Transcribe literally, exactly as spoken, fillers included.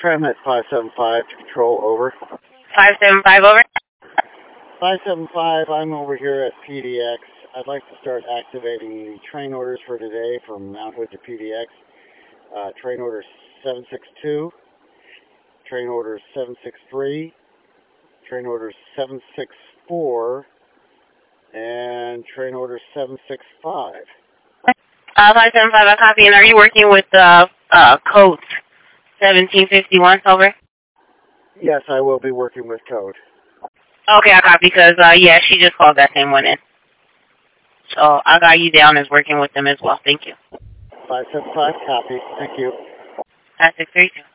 Transmit five seven five to control, over. five seven five, over. five seven five, I'm over here at P D X. I'd like to start activating the train orders for today from Mount Hood to P D X. Uh, train order seven six two, train order seven six three, train order seven six four, and train order seven six five. Uh, five seven five, I copy. And are you working with uh, uh, code seventeen fifty-one, over? Yes, I will be working with code. Okay, I copy, because, uh, yeah, she just called that same one in. So I got you down as working with them as well. Thank you. five seven five, copy. Thank you. five six three two.